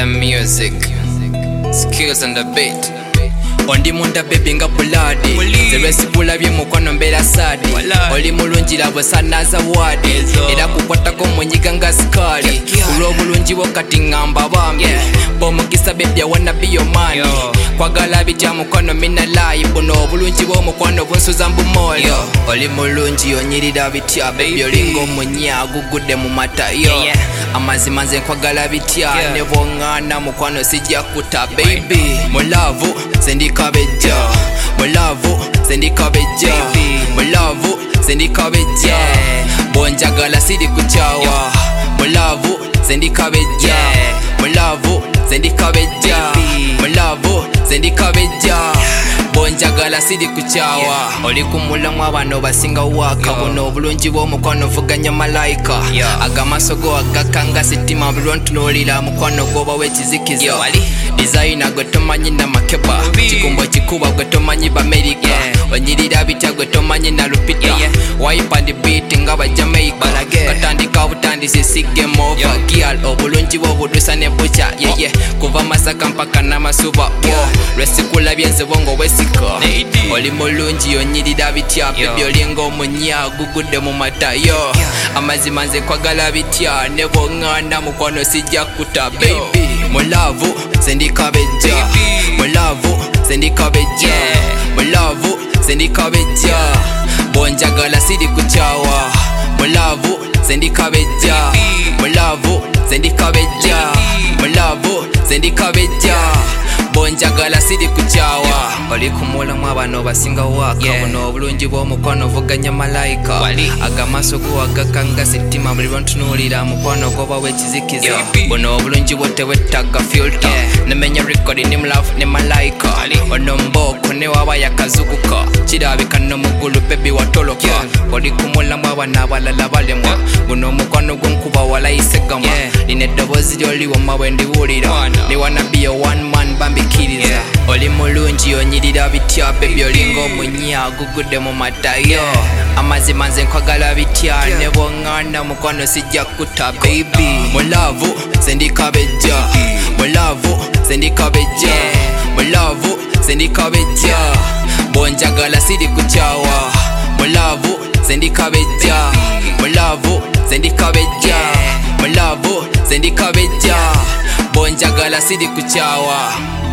the music, skills on the beat. Ondi munda baby nga buladi Zeresi bulabye mukwano mbera sadi Oli mulungi labo sana zawadi Era kukwatako munyiga nga skali Ulo bulungi wakati ngamba bambi Bomukisa baby I wanna be your man Kwagala bijja mukwano mina lie Buno bulungi wo mukwano bunsuza mbumoli Oli mulungi onyirira bitya baby olingo munya gugude mu mata amazima nze nkwagala bitya nebo ngana mukwano sijja kuta baby mulavu sendikabeja mulavu sendikabeja mulavu sendikabeja bonjagala sidi kuchawa mulavu sendikabeja mulavu sendikabeja mulavu sendikabeja bonjagala sidi kuchawa oli kumulamu abano basinga waka buno obulungi bw'omukwano vuganya malayika agamaso go agakanga sitima bulontunulira mukwano goba wekizikiza designer gwe tomanyi na makeba kikumbo kikuba gwe tomanyi b'Amerika onyirira bitya gwe tomanyi na lupita wipe and beat nga ba Jamaica katandika butandisi sigem over girl obulungi bw'obudusa ne bucha kuva Masaka mpaka n'Amasuba lwesikula byenze bongo wesika oli mulungi onyirira bitya baby olinga omunya gugude mu mata amazima nze kwagala bitya nebo ngana mukwano sijja kuta baby mulavu sendikabeja mulavu sendikabeja mulavu sendikabeja bonjagala sidi kuchawa mulavu sendikabeja mulavu sendikabeja mulavu sendikabeja bonjagala sidi kuchawa oli kumulamu abano basinga waka buno obulungi bw'omukwano vuganya malayika agamaso go agakanga sitima buli lwontunulira mukwano goba wekizikiza buno obulungi bwo tebwetaaga filter nemenya record ne mulavu ne malayika ono mboko ne waba yakazukuka kirabika n'omugulu baby watoloka oli kumulamu abana abalala balemwa buno omukwano gw'enkuba walayisegama lina eddoboozi ly'oliwo mawe ndiwulira ne wanna be a one man bambikiriza oli mulungi onyirira bitya baby olinga omunya gugude mu mata amazima nze nkwagala bitya ne bwongana mukwano sijja kuta baby mulavu sendikabeja mulavu sendikabeja mulavu sendikabeja bonjagala sidi kuchawa mulavu sendikabeja mulavu sendikabeja mulavu sendikabeja bonjagala sidi kuchawa